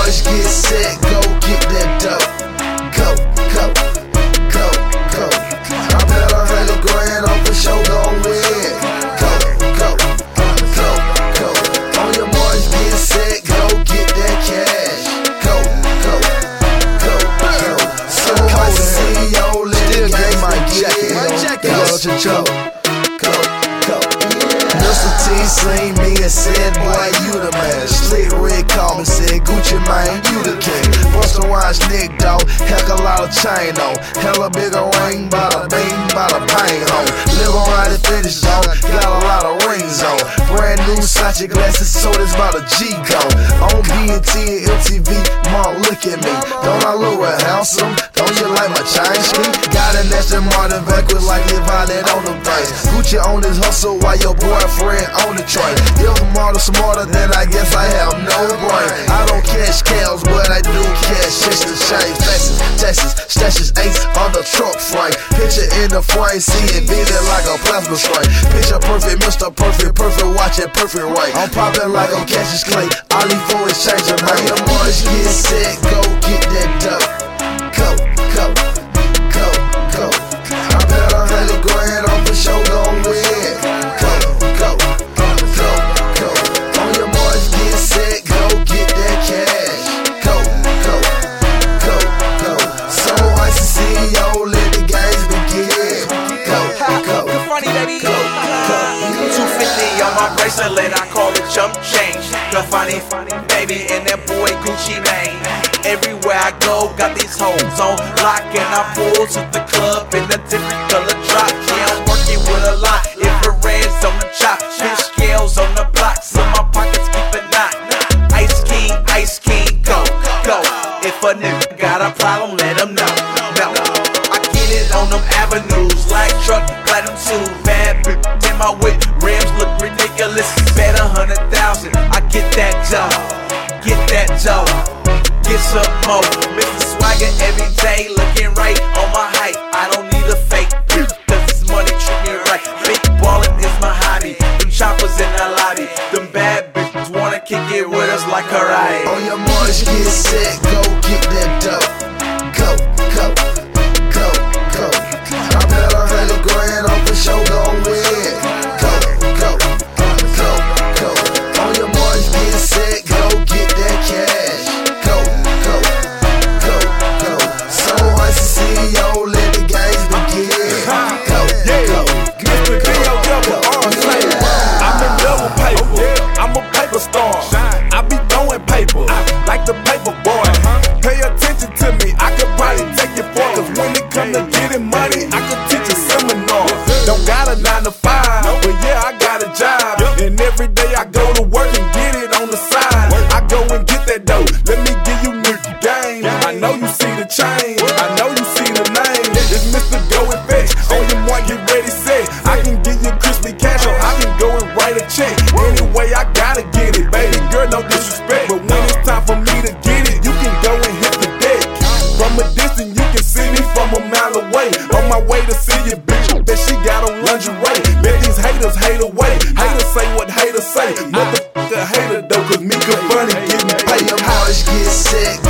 march, get set, go get that dough. Go, go, go, go. I bet 100 grand off the show, gon' win. Go, go, go, go. On your march, get set, go get that cash. Go, go, go, go. So I see yo, let the game my jacket. Go, go, go. Mr. T seen me and said, boy, you the man. Slick Rick called me, said, Gucci man, you the king. Busta Rhymes, Nick dog, heck a lot of chain on. Hella bigger ring, bada bing, bada bang on. Live on how they finish, dog, got a lot of rings on. Brand new Sachi glasses, so this about a G go. On BET and MTV, mom, look at me. Don't I look real handsome? Don't you like my chain ski? Got an Aston Martin backwards like if I let on them things. Gucci on this hustle while your boyfriend on the train. If I'm all smarter, then I guess I have no brain. I don't cash cows, but I do cash checks to change. Taxes, stashes, ace on the truck frame. Picture in the frame, see it vivid like a plasma screen. Picture perfect, Mr. Perfect, perfect, watch it perfect right. I'm popping like I'm Cassius Clay. I leave for exchange of name. The march, get set, go get that dough. Go, go, go, go. I bet 100 grand off the show, gon' win. Go, go, go, go. On your march, get set, go get that cash. Go, go, go, go. So I see yo, let the games begin. Go, go, Good funny, baby. go, go. 250 on my bracelet, I call it chump change. The funny, baby, and that boy Gucci Mane. Everywhere I go, got these hoes on lock, and I pull to the club in a different color drop. Yeah, I'm working with a lot, infrared's on the chop, fish scales on the block, so my pockets keep a knot. Ice King, go, go. If a nigga got a problem, let him know. No, I get it on them avenues, like truck, platinum too. Bad bitch in my whip, rims look ridiculous. Bet 100,000, I get that dough, get that dough. Get some more, Mr. Swagger every day, looking right on my height. I don't need a fake, cause this money treat me right. Big ballin' is my hobby, them choppers in the lobby. Them bad bitches wanna kick it with us like a ride. On your march, get set, go get that dough. Go, go, go, go. I bet 100 grand off the show, gon' win. Go, go, go, go. On your march, get set, go get that cash. Go, go, go, go. So I see yo, let the games begin. Go, go, Mr. D.O.W. I'm in double paper. I'm a paper star. I be throwing paper like the paper boy. Pay attention to me, I could probably take you far. Cause when it come to getting money, I could teach a seminar. Don't got a 9 to 5, but yeah, I got a job. And every day I go to work and get it on the side. I go and get that dough. Let me give you nigga game. I know you see the chain, I know you see the name. It's Mr. Go and Fetch. On your mark, get ready, set. I can give you crispy cash, or I can go and write a check. Anyway, I gotta get it, baby girl, no disrespect. But when it's time for me to get it, you can go and hit the deck. From a distance, you can see me from a mile away. On my way to see your bitch that she got on lingerie. Bet these haters hate away. Haters say what haters say. Motherfucker hater though, cause me good funny, get me on paid. your march, get set,